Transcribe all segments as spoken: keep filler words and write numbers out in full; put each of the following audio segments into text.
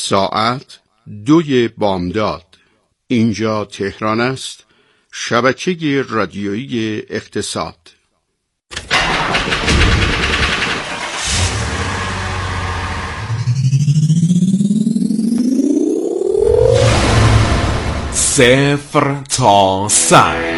ساعت دوی بامداد. اینجا تهران است، شبکه رادیویی اقتصاد. صفر تا صد.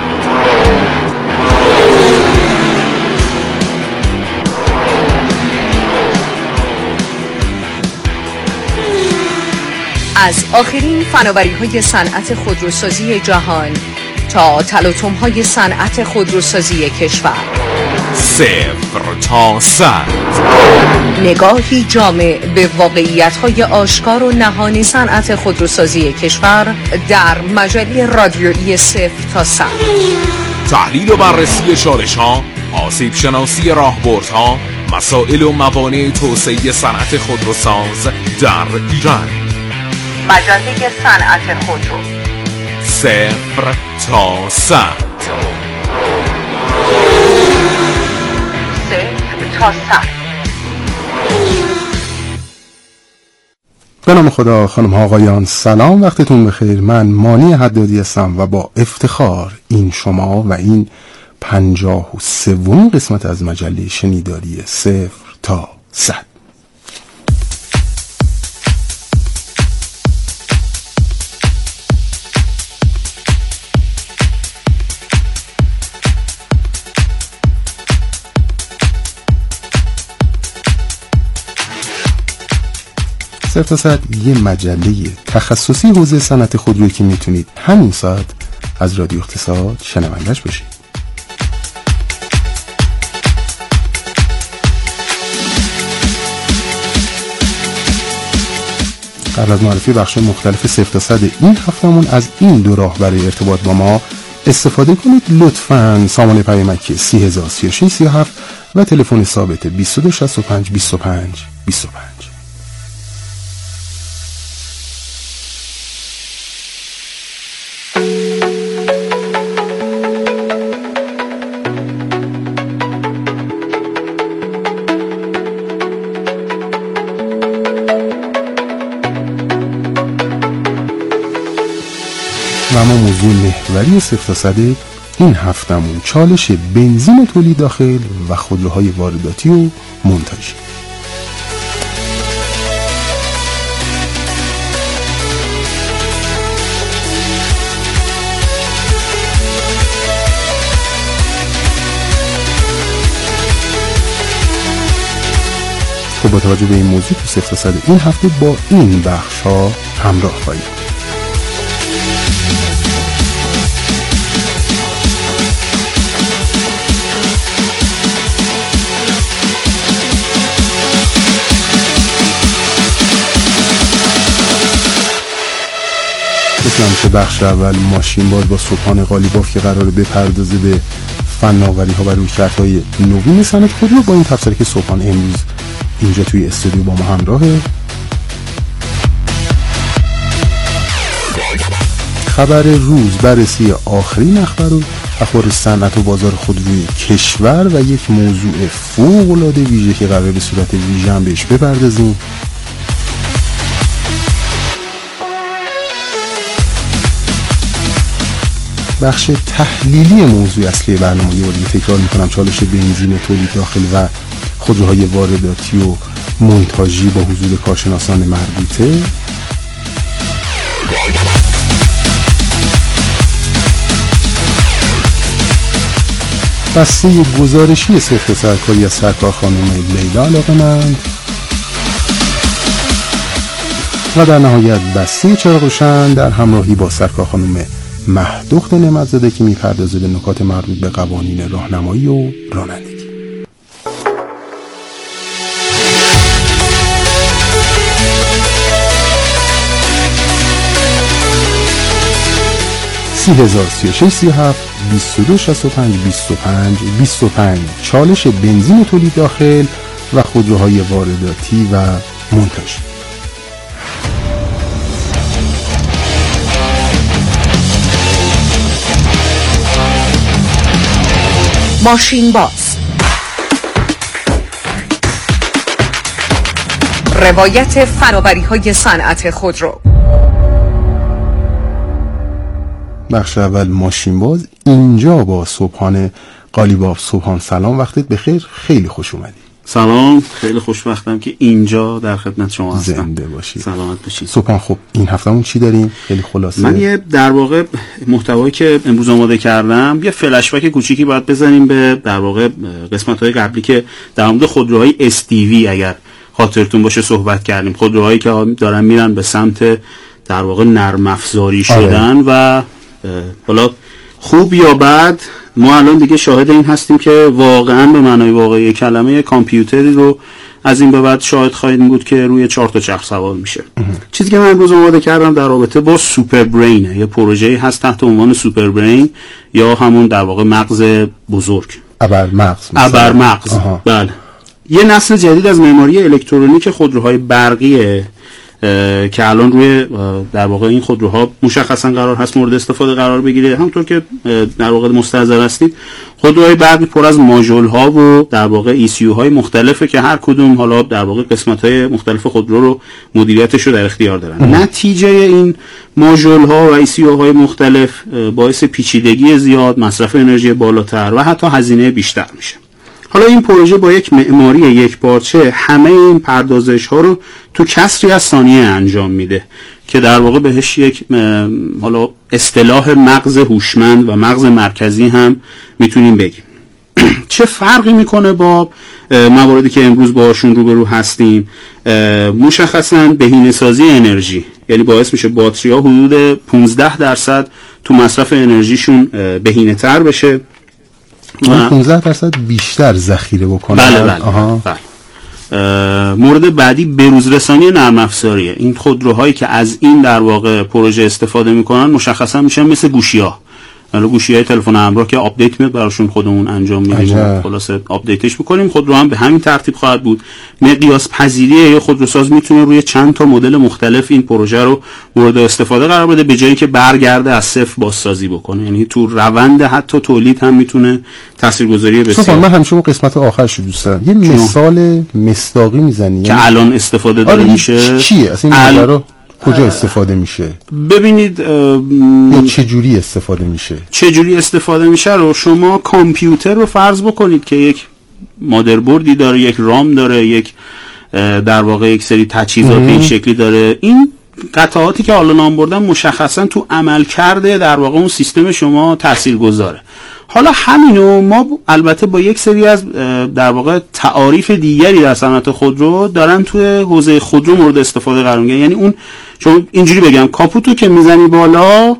از آخرین فناوری‌های صنعت خودروسازی جهان تا تلاطم‌های صنعت خودروسازی کشور. صفر تا صد. نگاهی جامع به واقعیت‌های آشکار و نهانی صنعت خودروسازی کشور در مجله رادیویی صفر تا صد. تحلیل و بررسی شالش‌ها، آسیب شناسی راهبردها، مسائل و موانع توسعه صنعت خودروساز در ایران. مجله صنعت خودرو. صفر تا صد. صفر تا صد. به نام خدا. خانم ها آقایان سلام، وقتتون بخیر. من مانی حدادی هستم و با افتخار این شما و این پنجاه و سومین قسمت از مجله شنیداری صفر تا صد. صفر تا صد یه مجله تخصصی حوزه صنعت خودرویی که میتونید همین ساعت از رادیو اقتصاد شنوندش بشید. قبل از معرفی بخش مختلف صفر تا صد این هفتهمون از این دو راه برای ارتباط با ما استفاده کنید. لطفاً سامانه پیامکی سی هزار سی و شش سی و هفت و تلفن ثابت بیست و دو شصت و پنج بیست و پنج بیست و پنج. و اما موضوع محوری صفر تا صد این هفتمون چالش بنزین تولید داخل و خودروهای وارداتی و منتاژی. خب با توجه به این موضوع تو صفر تا صد این هفته با این بخش ها همراه خواهید. مثل بخش اول ماشین باز با سبحان قالیباف که قراره بپردازه به فناوری ها و رویکردهای نوین صنعت خودرو. با این تفسیر که سبحان امروز اینجا توی استودیو با ما همراهه. خبر روز، بررسی آخرین اخبار و اخبار صنعت و بازار خودروی کشور و یک موضوع فوق العاده ویژه که قراره به صورت ویژه هم بهش بپردازیم. بخش تحلیلی موضوع اصلی برنامه یه باری تکرار میکنم، چالش بنزین تولید داخل و خودروهای وارداتی و منتاژی با حضور کارشناسان مربوطه. بسته گزارشی صفر سرکاری از سرکار خانم لیلا علاقه‌مند و در نهایت بسته چراغ روشن در همراهی با سرکار خانم مهدخت نعمت‌زاده که می‌پردازه به نکات مربوط به قوانین راهنمایی و رانندگی. سی هزار سی و شش سی و هفت بیست و دو شصت و پنج بیست و پنج بیست و پنج. چالش بنزین تولید داخل و خودروهای وارداتی و منتاژی. ماشین باز، روایت فناوری‌های صنعت خودرو. بخش اول ماشین باز. اینجا با صبحانه قالیباف. صبحان سلام، وقتت بخیر، خیلی خوش اومدی. سلام، خیلی خوشبختم که اینجا در خدمت شما هستم. زنده باشی، سلامت باشید. صبحان خب این هفتهمون چی داریم؟ خیلی خلاصه. من یه در واقع محتوایی که امروز آماده کردم یه فلش بک کوچیکی باید بزنیم به در واقع قسمت‌های قبلی که در مورد خودروهای اس تی وی اگر خاطرتون باشه صحبت کردیم. خودروهایی که دارن میرن به سمت در واقع نرم افزاری شدن. آره. و حالا خوب یا بد ما الان دیگه شاهد این هستیم که واقعا به معنای واقعی کلمه کامپیوتری رو از این به بعد شاهد خواهید بود که روی چهار تا چرخ سوار میشه. چیزی که من امروز آماده کردم در رابطه با سوپر برین، یه پروژه‌ای هست تحت عنوان سوپر برین یا همون در واقع مغز بزرگ، ابر مغز. ابر مغز. بله. یه نسل جدید از معماری الکترونیک خودروهای برقیه که الان روی در واقع این خودروها مشخصا قرار هست مورد استفاده قرار بگیره. همونطور که در واقع مستحضر هستید خودروهای برقی پر از ماژول ها و در واقع ای سی یو های مختلفه که هر کدوم حالا در واقع قسمت های مختلف خودرو رو مدیریتش رو در اختیار دارن. نتیجه این ماژول ها و ای سی یو های مختلف باعث پیچیدگی زیاد، مصرف انرژی بالاتر و حتی هزینه بیشتر میشه. حالا این پروژه با یک معماری یک پارچه همه این پردازش ها رو تو کسری از ثانیه انجام میده که در واقع بهش یک حالا اصطلاح مغز هوشمند و مغز مرکزی هم میتونیم بگیم. چه فرقی میکنه با مواردی که امروز باهاشون روبرو هستیم؟ مشخصاً بهینه‌سازی انرژی، یعنی باعث میشه باتری ها حدود پانزده درصد تو مصرف انرژیشون بهینه‌تر بشه و پانزده درصد بیشتر ذخیره بکنه. بله بله, بله. مورد بعدی بروز رسانی نرم افزاریه. این خودروهایی که از این در واقع پروژه استفاده میکنن مشخصا میشن مثل گوشی‌ها. حالا گوشی‌های تلفن همراه که آپدیت میاد براشون خودمون انجام میدیم، خلاصه آپدیتش میکنیم. خودرو هم به همین ترتیب خواهد بود. مقیاس پذیری یه خودروساز میتونه روی چند تا مدل مختلف این پروژه رو مورد استفاده قرار بده به جایی که برگرده از صفر بازسازی بکنه. یعنی تو روند حتی تولید هم میتونه تاثیرگذاری بسیار. من همیشه اون قسمت آخرش رو دوست دارم. یه مثال مصداقی میزنی که الان استفاده داره آره میشه. چیه اصلا این ال... کجا استفاده میشه؟ ببینید یا چه جوری استفاده میشه؟ چه جوری استفاده میشه رو شما کامپیوتر رو فرض بکنید که یک مادربردی داره، یک رام داره، یک در واقع یک سری تجهیزات این شکلی داره. این قطعاتی که حالا نام بردم مشخصا تو عمل کرده در واقع اون سیستم شما تاثیرگذاره. حالا همینو ما البته با یک سری از در واقع تعاریف دیگری در صنعت خودرو دارن توی حوزه خودرو مورد استفاده قرار میگیرن. یعنی اون چون اینجوری بگم کاپوتو که میزنی بالا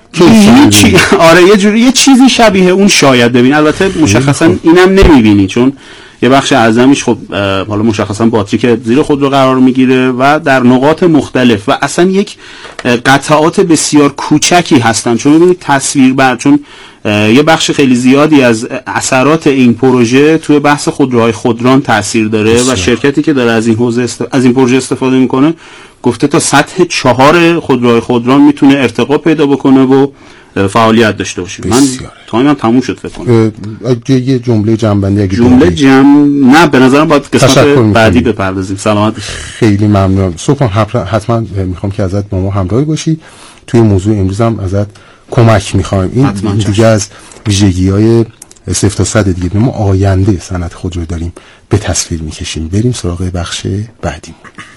چی آره یه جوری یه چیزی شبیه اون شاید ببین. البته مشخصا اینم نمیبینی چون یه بخش اعظمش خب حالا مشخصا باتری که زیر خودرو قرار میگیره و در نقاط مختلف و اصلا یک قطعات بسیار کوچکی هستن. چون ببینید تصویر بر چون یه بخش خیلی زیادی از اثرات این پروژه توی بحث خودروهای خودران تاثیر داره بسیار. و شرکتی که داره از این حوزه است... از این پروژه استفاده میکنه گفته تا سطح چهار خودروهای خودران میتونه ارتقا پیدا بکنه و فعالیت داشته باشه. من تایمم تموم شد فکر کنم. یه جمله جنبندی اگه جمله جمع نه به نظرم باید قسمت بعدی بپردازیم. سلامت. خیلی ممنون. صبح حتما میخوام که ازت با ما همراهی باشی توی موضوع امروز هم ازت کمک میخوایم. این دیگه از ویژگی‌های صفر تا صد دیگه ما آینده صنعت خودرو داریم به تصویر میکشیم. بریم سراغ بخش بعدی.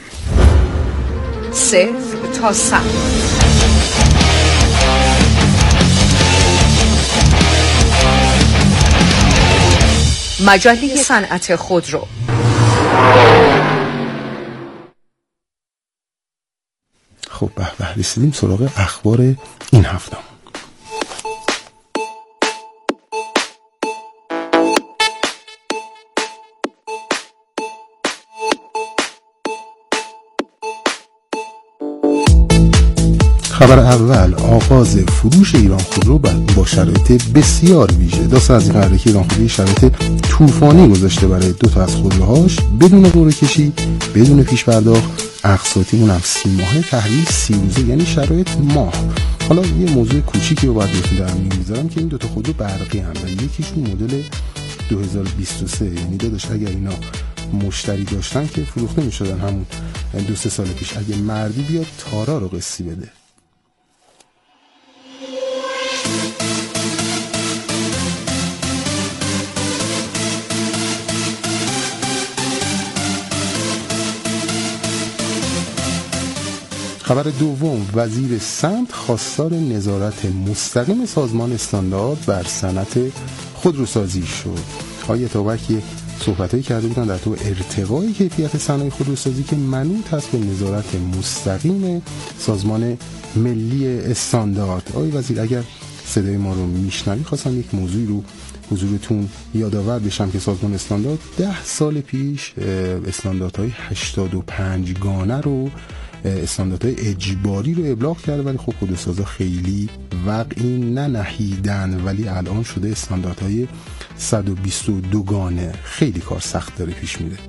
صفر تا صد. مجله صنعت خودرو. خب به به رسیدیم سراغ اخبار این هفته. خبر اول، آغاز فروش ایران خودرو با شرایط بسیار ویژه. داستان از این قراره که ایران خودرو شرایط طوفانی گذاشته برای دو تا از خودروهاش بدون قرعه کشی، بدون پیش پرداخت، اقساطی اون هم سی ماهه، تحویل سی روزه، یعنی شرایط ماه. حالا یه موضوع کوچیکی رو باید بهتون در میون میذارم که این دو تا خودرو برقی هم و یکیشون مدل دو هزار و بیست و سه، یعنی داداش اگر اینا مشتری داشتن که فروخته میشدن همون دو سه سال پیش. اگه مردی بیاد تارا رو قصی بده. خبر دوم، وزیر سمت خواستار نظارت مستقیم سازمان استاندارد بر صنعت خودروسازی شد. آقای اتابک صحبتایی کرده بودن در تو ارتقای کیفیت صنایع خودروسازی که منوط هست به نظارت مستقیم سازمان ملی استاندارد. آقای وزیر اگر صدای ما رو میشنوی خواستم یک موضوعی رو حضورتون یادآور بشم که سازمان استاندارد ده سال پیش استانداردهای هشتاد و پنج گانه رو استانداردهای اجباری رو ابلاغ کرده، ولی خب خودروسازا خیلی وقعی ننهیدن، ولی الان شده استانداردهای صد و بیست و دو گانه. خیلی کار سخت داره پیش میره.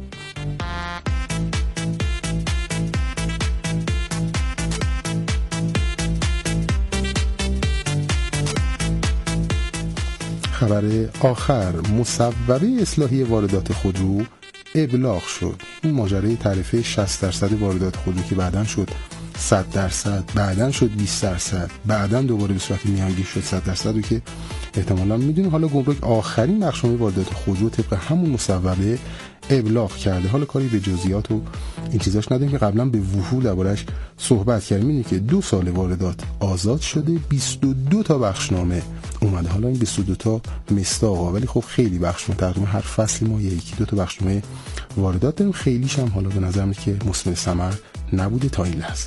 خبر آخر، مصوبه اصلاحی واردات خودرو ابلاغ شد. اون ماجرای تعرفه شصت درصد واردات خودرو که بعداً شد صد درصد، بعداً شد بیست درصد، بعداً دوباره به صورت میانگین شد صد درصد و که احتمالاً میدونیم حالا گمرک آخرین بخشنامه واردات خودرو طبق همون مصوبه ابلاغ کرده. حالا کاری به جزئیات و این چیزاش نداریم که قبلا به وفور دربارش صحبت کردیم. اینه که دو سال واردات آزاد شده، بیست و دو تا بخشنامه اومده. حالا این بیست و دو تا مستاقا، ولی خب خیلی بخشنامه، تقریبا هر فصل ما یکی دو تا بخشنامه واردات داریم. خیلیش هم حالا به نظر میاد که مثمر ثمر نبوده تا این لحظه.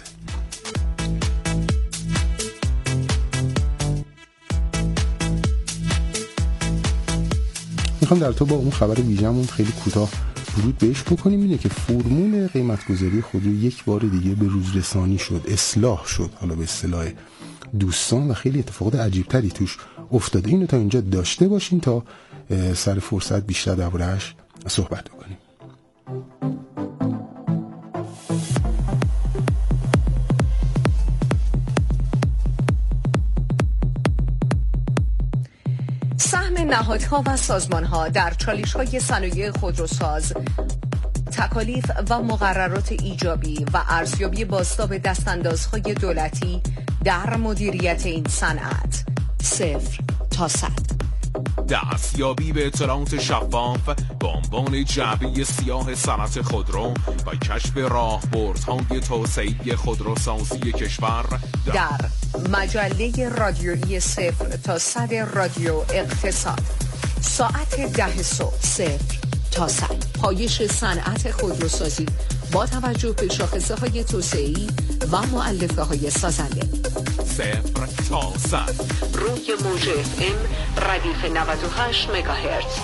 میخوام در تو با اون خبر ویژه‌مون خیلی کوتاه ورود بهش بکنیم. اینه که فرمول قیمت‌گذاری خودرو یک بار دیگه به روز رسانی شد، اصلاح شد، حالا به اصطلاح دوستان، و خیلی اتفاقات عجیب‌تری توش افتاده. اینو تا اینجا داشته باشین تا سر فرصت بیشتر درباره‌اش صحبت بکنیم. سهم نهادها و سازمانها در چالش‌های صنایع خودروساز، تکالیف و مقررات ایجابی و ارزیابی بازتاب دستاندازهای دولتی در مدیریت این صنعت، صفر تا صد. دستیابی به اطلاعات شفاف به عنوان جعبه سیاه صنعت خودرو و کشف راهبردهای توسعه خودروسازی کشور در, در مجله رادیویی صفر تا صد رادیو اقتصاد، ساعت ده صبح، صفر تا صد. پایش صنعت خودروسازی با توجه به شاخصه های توسعه‌ای و مؤلفه های سازنده. صفر تا صد روی موج اف ام ردیف نود و هشت مگاهرتز.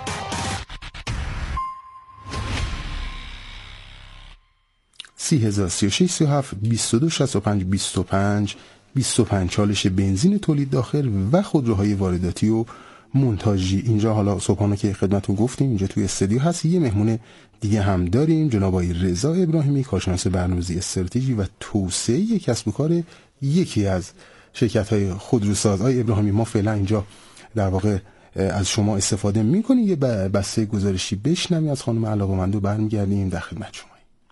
سی هزار سی و شش سی و هفت بیست و دو شصت و پنج بیست و پنج بیست و پنج چالش بنزین تولید داخل و خودروهای وارداتی و مونتاژی. اینجا حالا صبحانه که خدمتتون گفتیم اینجا توی استودیو هست. یه مهمون دیگه هم داریم، جناب آقای رضا ابراهیمی، کارشناس برنامه‌ریزی استراتژی و توسعه کسب و کار یکی از شرکت‌های خودروساز. آقای ابراهیمی، ما فعلا اینجا در واقع از شما استفاده می‌کنیم، یه بسته گزارشی بشنویم از خانم علاقه‌مند و برمیگردیم در خدمت شما.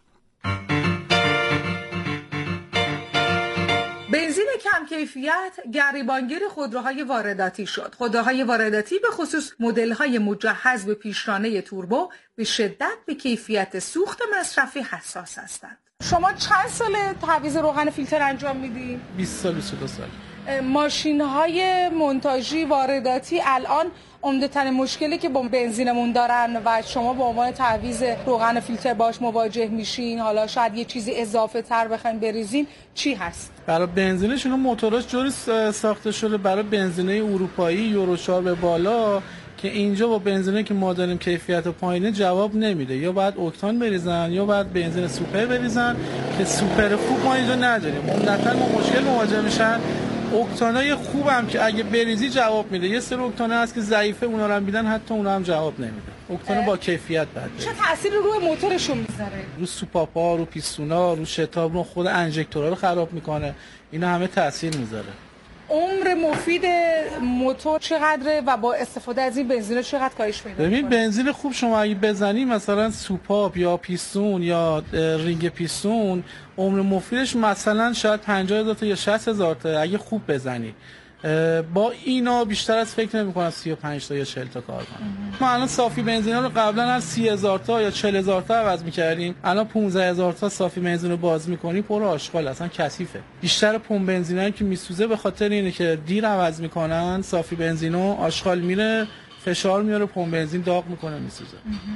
بنزین کم کیفیت گریبانگیر خودروهای وارداتی شد. خودروهای وارداتی به خصوص مدل‌های مجهز به پیشرانه توربو به شدت به کیفیت سوخت مصرفی حساس هستند. شما چند سال تعویض روغن فیلتر انجام میدین؟ بیست سال بیست و دو سال. ماشین‌های مونتاژی وارداتی الان عمده‌ترین مشکلی که با بنزینمون دارن و شما به عنوان تعویض روغن فیلتر باش مواجه میشین، حالا شاید یه چیزی اضافه تر بخواید بریزین، چی هست؟ برای بنزینشون موتوراش جوری ساخته شده برای بنزینای اروپایی یورو چهار به بالا که اینجا با بنزینی که ما داریم کیفیت پایینه جواب نمیده. یا باید اکتان بریزن یا باید بنزین سوپر بریزن که سوپر خوب ما اینجا نداریم. عمدتاً ما مشکل مواجه میشن اکتانای خوبم که اگه بریزی جواب میده. یه سری اکتانه هست که ضعیفه، اونا رو هم میدن حتی اونا هم جواب نمیده. اکتان با کیفیت بده. چه تأثیری روی موتورشون میذاره؟ رو سوپاپا، رو پیستونا، رو شتاب، رو خود انژکتورها رو خراب میکنه. اینا همه تأثیر میذاره. عمر مفید موتور چقدره و با استفاده از این بنزین چقدر کاهش پیدا ببین می‌کنه؟ بنزین خوب شما اگه بزنی مثلا سوپاپ یا پیستون یا رینگ پیستون، عمر مفیدش مثلا شاید پنجاه هزار تا یا شصت هزار تا اگه خوب بزنی. با اینا بیشتر از فکر نمی‌کنم سی و پنج تا یا چهل تا کار کنه. ما الان صافی بنزینا رو قبلا هر سی هزار تا یا چهل هزار تا عوض می‌کردیم، الان پانزده هزار تا صافی بنزین رو باز می‌کنی، پر آشغال، اصلا کثیفه. بیشتر پمپ بنزینایی که میسوزه به خاطر اینه که دیر عوض می‌کنن، صافی بنزینو آشغال میره، فشار میاره، پمپ بنزین داغ میکنه، میسوزه.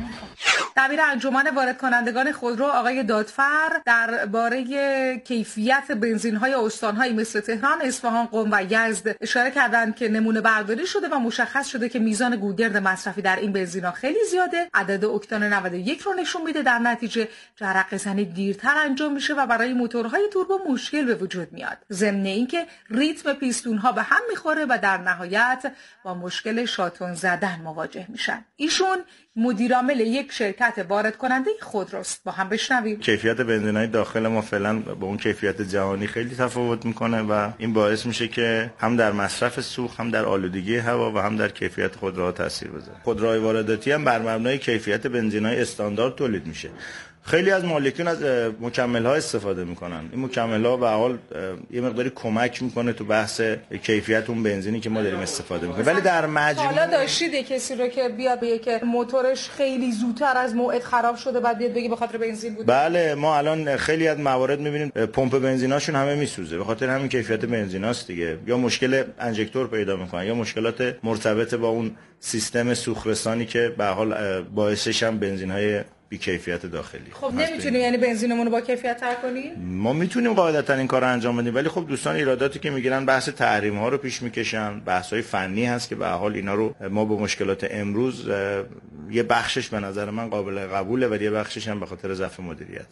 دبیر انجمن وارد کنندگان خودرو آقای دادفر درباره کیفیت بنزین‌های استان‌هایی مثل تهران، اصفهان، قم و یزد اشاره کردند که نمونه برداری شده و مشخص شده که میزان گودرد مصرفی در این بنزین‌ها خیلی زیاده. عدد اکتان نود و یک رو نشون میده. در نتیجه جرقه زنی دیرتر انجام میشه و برای موتورهای توربو مشکل به وجود میاد. ضمن اینکه ریتم پیستون‌ها به هم میخوره و در نهایت با مشکل شاتون زدن مواجه میشن. ایشون مدیرعامل یک شرکت وارد کننده خودروست. با هم بشنویم. کیفیت بنزین‌های داخل ما فعلا با اون کیفیت جهانی خیلی تفاوت میکنه و این باعث میشه که هم در مصرف سوخت، هم در آلودگی هوا و هم در کیفیت خودروها تاثیر بذاره. خودروهای وارداتی هم بر مبنای کیفیت بنزین‌های استاندارد تولید میشه. خیلی از مالکین از مکمل‌ها استفاده میکنن. این مکمل‌ها به حال یه مقداری کمک میکنه تو بحث کیفیت اون بنزینی که ما داریم استفاده میکنیم. ولی در مجموع حالا داشتید کسی رو که بیاد بگه که موتورش خیلی زودتر از موعد خراب شده بعد بیاد بگه به خاطر بنزین بود؟ بله، ما الان خیلی از موارد میبینیم پمپ بنزیناشون همه میسوزه به خاطر همین کیفیت بنزیناست دیگه. یا مشکل انژکتور پیدا میکنن یا مشکلات مرتبط با اون سیستم سوخت‌رسانی که به حال باعثش هم بنزین‌های بی کیفیت داخلی. خب نمیتونیم یعنی بنزینمون رو با کیفیت تر کنیم؟ ما میتونیم قاعدتا این کارو انجام بدیم، ولی خب دوستان ایراداتی که میگیرن بحث تحریم ها رو پیش میکشن، بحث های فنی هست که به هر حال اینا رو ما با مشکلات امروز یه بخشش به نظر من قابل قبوله ولی یه بخشش هم به خاطر ضعف مدیریت.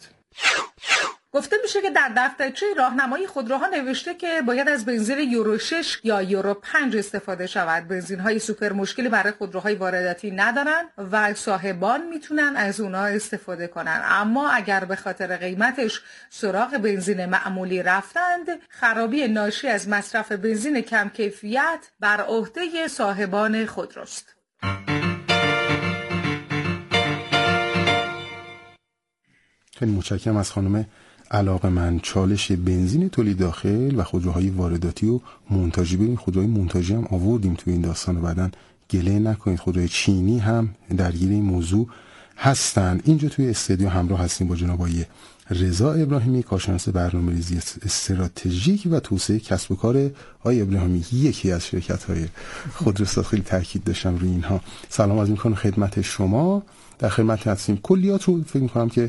گفته میشه که در دفترچه راهنمایی خودروها نوشته که باید از بنزین یورو شش یا یورو پنج استفاده شود. بنزین‌های سوپر مشکلی برای خودروهای وارداتی ندارن و صاحبان میتونن از اونها استفاده کنن، اما اگر به خاطر قیمتش سراغ بنزین معمولی رفتند، خرابی ناشی از مصرف بنزین کم کیفیت بر عهده صاحبان خودروست. خیلی متشکرم از خانم علاقه‌مند. چالش بنزین تولید داخل و خودروهای وارداتی و مونتاژی. ببین خودروهای مونتاژی هم آوردیم تو این داستان و بعدن گله نکنید خودروهای چینی هم درگیر این موضوع هستن. اینجا توی استودیو همراه هستیم با جناب آقای رضا ابراهیمی، کارشناس برنامه‌ریزی استراتژیک و توسعه کسب و کار. آقای ابراهیمی یکی از شرکت‌های خودروساز، خیلی تاکید داشتم روی اینها. سلام عرض می‌کنم خدمت شما. در خدمت هستیم. کلیات رو فکر می‌کنم که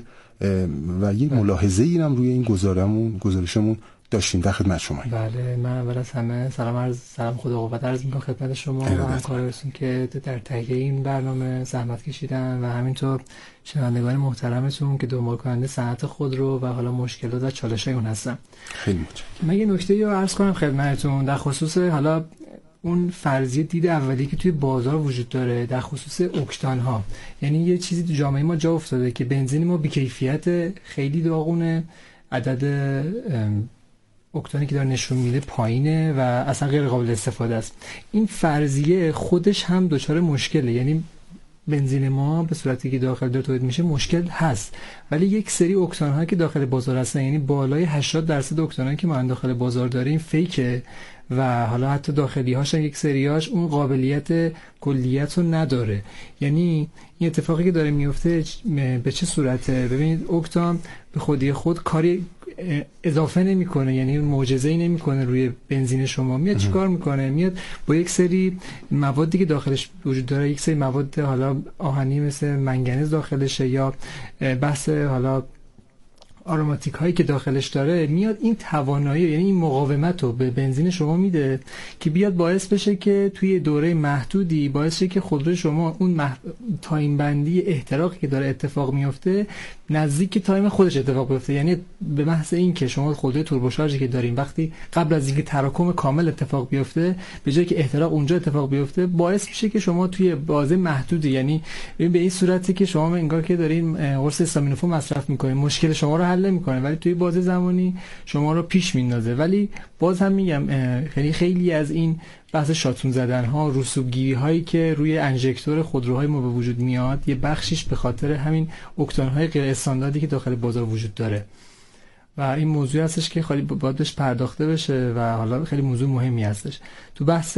و یک ملاحظه‌ای هم روی این گزارمون گزارشمون داشتیم. در خدمت شما. بله، من اول از همه سلام عرض سلام خدا قوت عرض می‌کنم خدمت شما و همکارانتون که در تهیه این برنامه زحمت کشیدن و همینطور شنوندگان محترمتون که دنبال کننده صنعت خودرو و حالا مشکلات و چالش‌های اون هستن. خیلی متشکرم. من یه نکته‌ای رو عرض کنم خدمتتون در خصوص حالا اون فرضیه دید اولی که توی بازار وجود داره در خصوص اکتان ها. یعنی یه چیزی تو جامعه ما جا افتاده که بنزین ما بی‌کیفیت، خیلی داغونه، عدد اکتانی که داره نشون میده پایینه و اصلا غیر قابل استفاده است. این فرضیه خودش هم دچار مشکله، یعنی بنزین ما به صورتی که داخل داره تولید میشه مشکل هست، ولی یک سری اکتان ها که داخل بازار هستن، یعنی بالای هشتاد درصد اکتان که ما داخل بازار داریم فیکه و حالا حتی داخلی هاش هم یک سریاش اون قابلیت کلیت رو نداره. یعنی این اتفاقی که داره میفته به چه صورته؟ ببینید اکتان به خودی خود کاری اضافه نمیکنه، یعنی معجزه‌ای نمیکنه روی بنزین شما. میاد چیکار میکنه؟ میاد با یک سری موادی که داخلش وجود داره، یک سری مواد حالا آهنی مثل منگنز داخلشه یا بحث حالا آروماتیک هایی که داخلش داره، میاد این توانایی یعنی این مقاومت رو به بنزین شما میده که بیاد باعث بشه که توی دوره محدودی باعث شه که خودرو شما اون مح... تایم بندی احتراقی که داره اتفاق میفته نزدیک تایم خودش اتفاق بیفته. یعنی به محض این که شما خودروی توربوشارژی که دارین وقتی قبل از اینکه تراکم کامل اتفاق بیفته به جای که احتراق اونجا اتفاق بیفته، باعث میشه که شما توی بازه محدودی، یعنی ببین به این صورتی که شما انگار که دارین قرص استامینوفن مصرف میکنین، مشکل شما رو حل نمیکنه ولی توی بازه زمانی شما رو پیش میندازه. ولی باز هم میگم خیلی خیلی از این بحث شاتون زدن ها، رسوبگیری هایی که روی انژکتور خودروهای ما به وجود میاد، یه بخشیش به خاطر همین اکتان های غیر استانداردی که داخل بازار وجود داره و این موضوع هستش که خیلی باید بهش پرداخته بشه و حالا خیلی موضوع مهمی هستش. تو بحث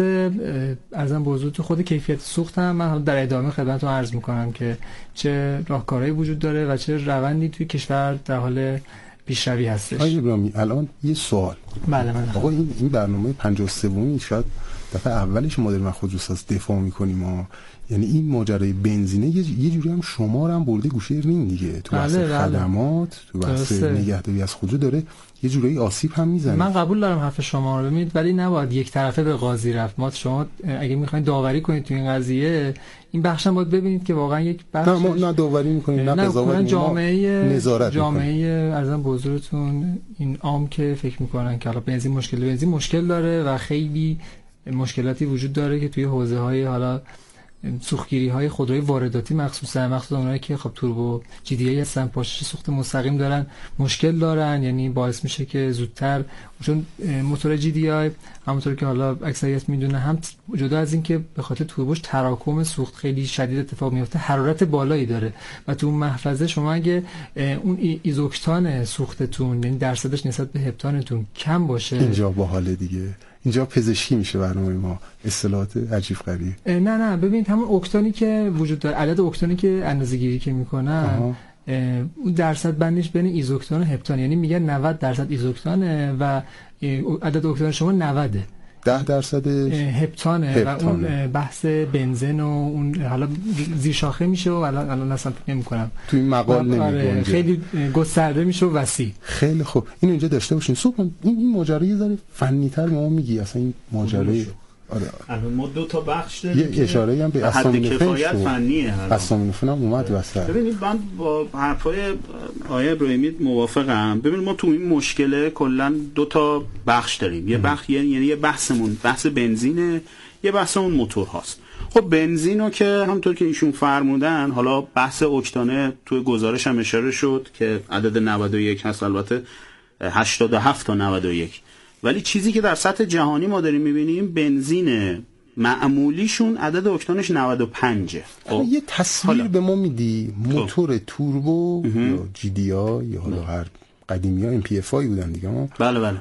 ارزم به حضور تو خود کیفیت سوخت هم من در ادامه خدمتتون عرض میکنم که چه راهکارهایی وجود داره و چه روندی توی کشور در حال پیشروی هستش. آقای ابراهیمی الان یه سوال. بله من آقا این این برنامه پنجاه و سوم شاید دفعه اولش مدل من خودروساز دفاع میکنیم ها، یعنی این ماجرای بنزینه یه, یه جوری هم شما رو هم برده گوشه رینگ دیگه، تو بحث بله خدمات، تو بحث نگهداری از خودرو داره یه جورایی آسیب هم میزنه. من قبول دارم حرف شما رو ببینید، ولی نباید یک طرفه به قاضی رفت. ما شما اگه میخواین داوری کنید تو این قضیه، این بخش هم باید ببینید که واقعا یک بخش نه ما نه داوری میکنیم نه قضاوت، جامعه نظارت جامعه ارزم به حضورتون این عام که فکر میکنن که حالا بنزین مشکل بنزین مشکل داره و خیلی مشکلاتی وجود داره که توی حوزه های حالا سوختگیری های خودروی وارداتی مخصوصا مخصوصا اونایی که خب توربو جی دی ای هستن، پاشش سوخت مستقیم دارن، مشکل دارن. یعنی باعث میشه که زودتر، چون موتور جی دی آی همونطور که حالا اکثریت میدونه هم جدا از این که به خاطر توربوش تراکم سوخت خیلی شدید اتفاق میفته، حرارت بالایی داره و تو اون محفظه شما اگه اون ایزوکتان سوختتون یعنی درصدش نسبت به هپتانتون کم باشه، اینجا باحال دیگه، اینجا پزشکی میشه برنامه ما، اصطلاحات عجیب غریب. نه نه ببینید همون اکتانی که وجود داره، عدد اکتانی که اندازه‌گیری که میکنن اون درصد بندش بین ایزوکتان و هپتان، یعنی میگن نود درصد ایزوکتانه و عدد اکتان شما نود، ده درصد هپتانه, هپتانه و اون بحث بنزین و اون حالا زیر شاخه میشه و الان الان اصلا فکر نمی‌کنم تو این مقال نمیگه، خیلی گسترده میشه و وسیع. خیلی خوب اینو اینجا داشته باشین. صبح این این ماجرا یه ذره فنی‌تر ما میگی اصلا این ماجرا. آره الان ما دو تا بخش داریم یه اشاره هم به استامینوفن فنیه، استامینوفن هم اومد وسط. ببینید من با حرفای آقای ابراهیمی موافقم. ببینید ما تو این مشکل کلا دو تا بخش داریم، یه بخش یعنی یه بحثمون بحث بنزینه، یه بحثمون موتور هاست. خب بنزینو که همونطور که ایشون فرمودن، حالا بحث اکتانه توی گزارش هم اشاره شد که عدد نود و یک هست، البته هشتاد و هفت تا نود و یک، ولی چیزی که در سطح جهانی ما داریم میبینیم بنزین معمولیشون عدد اکتانش نود و پنج. خب یه تصویر به ما میدی موتور توربو یا جی دی آی یا حالا هر قدیمی ها ام پی اف آی بودن دیگه ما. بله بله.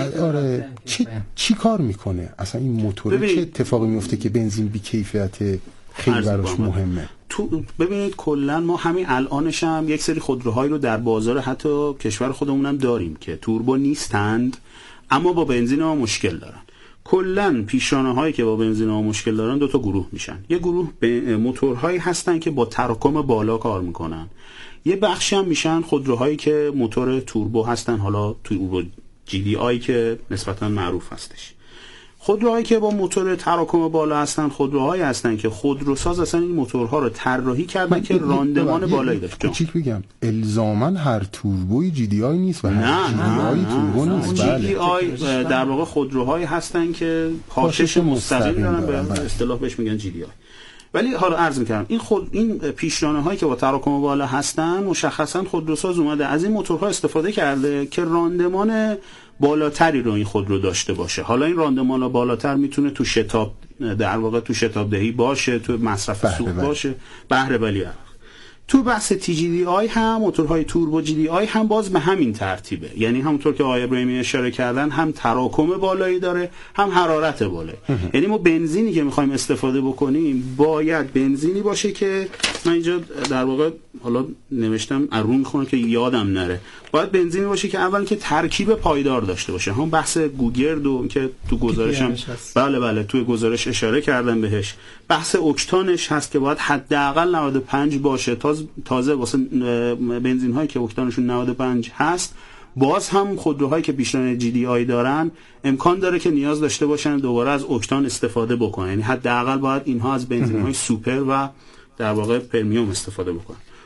آره چی چی کار میکنه اصلا این موتور؟ چه اتفاقی میفته که بنزین بی کیفیت خیلی براش مهمه؟ تو ببینید کلا ما همین الانش هم یک سری خودروهایی رو در بازار حتی کشور خودمون هم داریم که توربو نیستند اما با بنزین ما مشکل دارن. کلا پیشرانه هایی که با بنزین ما مشکل دارن دو تا گروه میشن. یه گروه موتورهایی هستن که با تراکم بالا کار میکنن، یه بخش هم میشن خودروهایی که موتور توربو هستن، حالا توربو جی دی آی که نسبتا معروف هستش. خودروهایی که با موتور تراکم بالا هستن خودروهایی هستن که خودروساز اصلا این موتورها رو طراحی کردن که راندمان بالایی داشته. چیک بگم الزاما هر توربوی جی دی آی نیست و هر جی دی آی توربو نیست. جی دی آی در واقع خودروهایی هستن که پاشش مستقیم دارن، به اصطلاح بهش میگن جی دی آی. ولی حالا عرض می‌کردم این خود این پیشرانه هایی که با تراکم بالا هستن مشخصا خودروساز اومده از این موتورها استفاده کرده که راندمان بالاتری رو این خودرو داشته باشه. حالا این راندمان بالاتر میتونه تو شتاب در واقع تو شتاب دهی باشه، تو مصرف سوخت باشه، بهره ولی تو بحث تی جی دی آی هم موتورهای توربو جی دی آی هم باز به همین ترتیبه. یعنی همونطور که آقای ابراهیمی اشاره کردن هم تراکم بالایی داره هم حرارت بالایی. یعنی ما بنزینی که میخوایم استفاده بکنیم باید بنزینی باشه که من اینجا در واقع حالا نوشتم ارون میخونم که یادم نره، باید بنزینی باشه که اول که ترکیب پایدار داشته باشه. هم بحث گوگرد و که تو گزارشم بله بله توی گزارش اشاره کردم بهش، بحث اکتانش هست که باید حداقل نود و پنج باشه. تازه تازه واسه بنزین هایی که اکتانشون نود و پنج هست باز هم خودروهایی که پیشرانه جی دی آی دارن امکان داره که نیاز داشته باشن دوباره از اکتان استفاده بکنن. یعنی حداقل باید اینها از بنزین های سوپر و در واقع پرمیوم استفاده بکنن.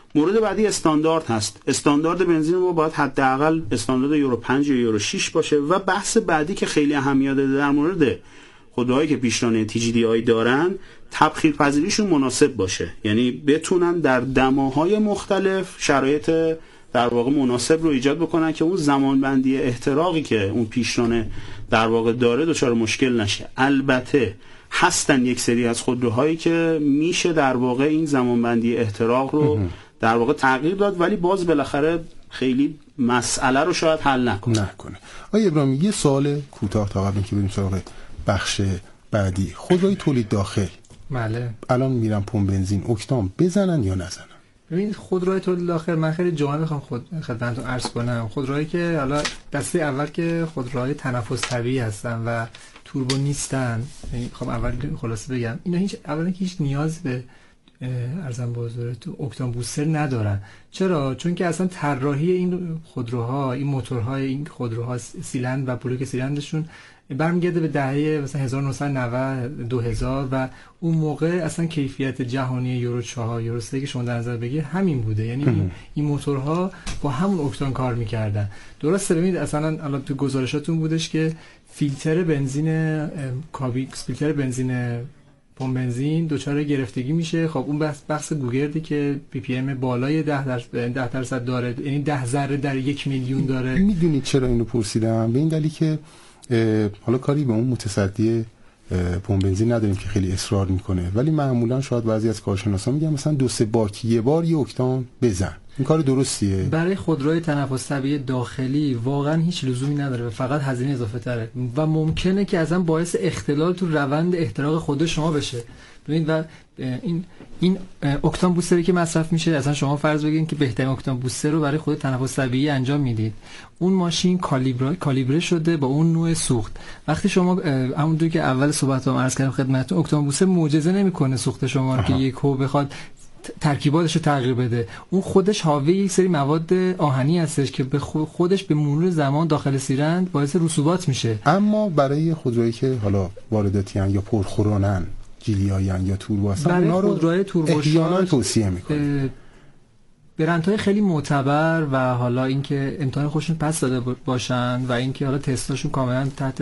مورد بعدی استاندارد هست. استاندارد بنزین ما باید حداقل استاندارد یورو پنج یا یورو شش باشه. و بحث بعدی که خیلی اهمیت داره در مورد خودروهایی که پیشرانه تی جی دی آی دارن، تبخیرپذیریشون مناسب باشه، یعنی بتونن در دماهای مختلف شرایط در واقع مناسب رو ایجاد بکنن که اون زمانبندی احتراقی که اون پیشرانه در واقع داره دچار مشکل نشه. البته هستن یک سری از خودروهایی که میشه در واقع این زمانبندی احتراق رو در واقع تغییر داد، ولی باز بالاخره خیلی مسئله رو شاید حل نکنه. نکنه. آقای ابراهیمی یه سوال کوتاه تا قبل اینکه بریم سراغ بخش بعدی، خودروی تولید داخل بله الان میرن پمپ بنزین اکتان بزنن یا نزنن؟ ببین خودروهای تولید داخل من خیلی جامع بخوام خود خدمتتون عرض کنم، خودروهایی که حالا دسته اول که خودروهای تنفس طبیعی هستن و توربو نیستن، یعنی خب اول خلاصه بگم اینا هیچ اولا که هیچ نیاز به ارزم به حضورتون اکتان بوستر ندارن. چرا؟ چون که اصلا طراحی این خودروها، این موتورهای این خودروها سیلندر و بلوک سیلندرشون برمیگرده به دهه مثلا هزار و نهصد و نود دو هزار و اون موقع اصلا کیفیت جهانی یورو چهار یورو سه که شما در نظر بگیر همین بوده، یعنی این, این موتورها با همون اکتان کار میکردن. درسته ببینید اصلا الان تو گزارشاتون بودش که فیلتر بنزین کابیکس فیلتر بنزین پمپ بنزین دچار گرفتگی میشه. خب اون بحث بحث گوگردی که پی پی ام بالای ده درصد داره، یعنی ده ذره در یک میلیون داره. میدونید چرا اینو پرسیدم؟ به این دلیل که حالا کاری به اون متصدی پمپ بنزین نداریم که خیلی اصرار میکنه، ولی معمولا شاید بعضی از کارشناسا میگن مثلا دو سه باک یه بار یه اکتان بزن. این کار درستیه؟ برای خودروی تنفس طبیعی داخلی واقعا هیچ لزومی نداره و فقط هزینه اضافه تره و ممکنه که اصلا باعث اختلال تو روند احتراق خود شما بشه. ببینید و این این اکتان بوستری که مصرف میشه، اصلا شما فرض بگیرید که بهترین اکتان بوستر رو برای خود تنفس طبیعی انجام میدید، اون ماشین کالیبر کالیبره شده با اون نوع سوخت. وقتی شما همونطور که اول صحبتام عرض کردم خدمتتون، اکتان بوستر معجزه نمیکنه سوخت شما رو که یکو بخواد ترکیباتش رو تغییر بده. اون خودش حاوی یک سری مواد آهنی هستش که به خودش به مرور زمان داخل سیلندر باعث رسوبات میشه. اما برای خودرویی که حالا وارداتی ان یا پرخورانن، جیلیایان یا توربو هستن، برای خودروهای توربو احیانا توصیه میکنه برندهای خیلی معتبر و حالا اینکه امتحان خودشون پس داده باشن و اینکه حالا تستاشون کاملا تحت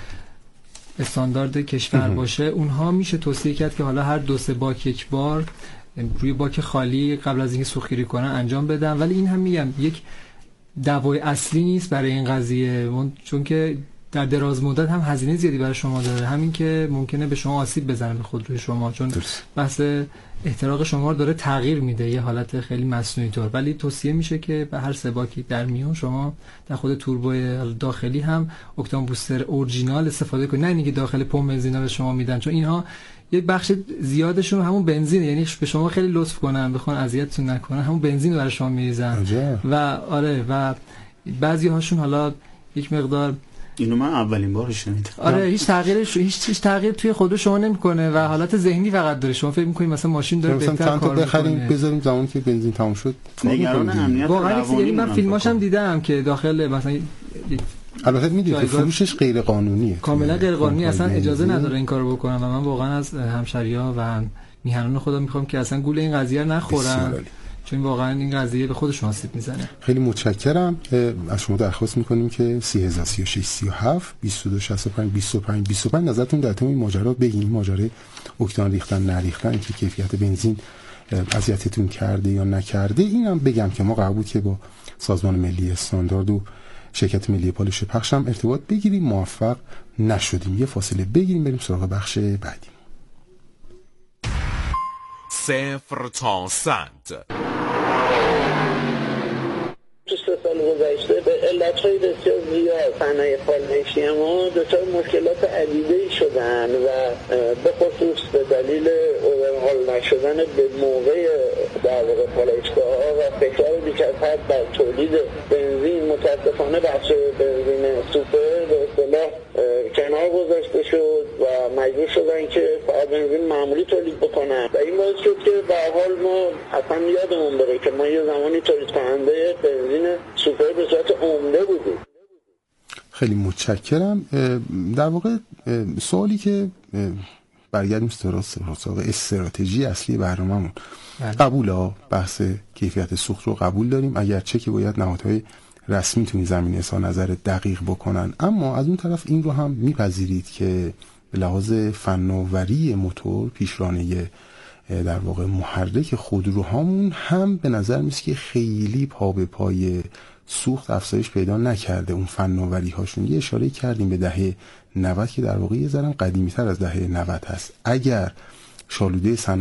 استاندارد کشور باشه، اونها میشه توصیه کرد که حالا هر دو سه باک یک بار روی باک خالی قبل از اینکه سوختگیری کنن انجام بدن. ولی این هم میگم یک دوای اصلی نیست برای این قضیه، چون که در دراز مدت هم هزینه زیادی برای شما داره، همین که ممکنه به شما آسیب بزنه به خودروی شما، چون بحث احتراق شما رو داره تغییر میده یه حالت خیلی مصنوعی طور. ولی توصیه میشه که به هر سه باکی در میون شما در خود توربو داخلی هم اکتان بوستر اورجینال استفاده کنید، نه اینکه داخل پمپ بنزینا به شما میدن، چون اینها یک بخش زیادشون همون بنزین، یعنی به شما خیلی لطف کنن بخوان اذیتتون نکنن همون بنزین رو برای شما میریزن و آره و بعضی هاشون حالا یک مقدار اینو من اولین بارش شنیدم. آره هیچ تغییرش هیچ هیچ تغییر توی خودرو شما نمیکنه و حالت ذهنی فقط داره. شما فکر می‌کنید مثلا ماشین داره بهتر کار می‌کنه، بخریم بذاریم زمانی که بنزین تموم شد. نگران امنیت واقعا یعنی من فیلماشم دیدم که داخل مثلا البته میدونید فروشش غیر قانونیه، کاملا غیر قانونی، اصلا اجازه نداره این کارو بکنن و من واقعا از همشری‌ها و میهنان خودم میخوام که اصلا گول این قضیه رو نخورن، چون واقعا این قضیه به خودشون آسیب میزنه. خیلی متشکرم. از شما درخواست میکنیم که سه هزار و سی و شش سی و هفت بیست و دو شصت و پنج بیست و پنج بیست و پنج نظرتون در تمام این ماجرا بگین، ماجرای اکتان ریختن نریختن، اینکه کیفیت بنزین اذیتتون کرده یا نکرده. اینم بگم که ما قرار بود که با سازمان ملی استاندارد و شرکت ملی پالایش پخش هم ارتباط بگیریم، موفق نشدیم. یه فاصله بگیریم بریم سراغ بخش بعدی. صفر تا صد. تو سه سال گذشته به علتهای بسیار زیاد صنایع پالایشی ما دچار مشکلات عدیده‌ای شدن و به خصوص به دلیل اورنهال نشدن به موقع در واقع پالایشگاه‌ها و فشار بیش از حد بر تولید بنزین، متاسفانه بخش بنزین سوپر به اصطلاح کنار گذاشته شد و مجبور شدن که فقط بنزین معمولی تولید بکنن و این باعث شد که به هر حال ما اصلا یادمون بره که ما یه زمانی تولید کننده بنزین سوپر به صورت عمده بودیم. خیلی متشکرم. در واقع سوالی که برگردیم سراغ استراتژی اصلی برنامه‌مون. قبولا بحث کیفیت سوخت رو قبول داریم، اگرچه که باید نهادهای رسمی تو این زمینه اظهار نظر دقیق بکنن، اما از اون طرف این رو هم میپذیرید که به لحاظ فناوری موتور پیشرانه در واقع محرک خودروهامون هم به نظر میسه که خیلی پا به پای سوخت افزایش پیدا نکرده. اون فناوری هاشون یه اشاره کردیم به دهه نود که در واقع یه ذره قدیمی تر از دهه نود هست. اگر شالوده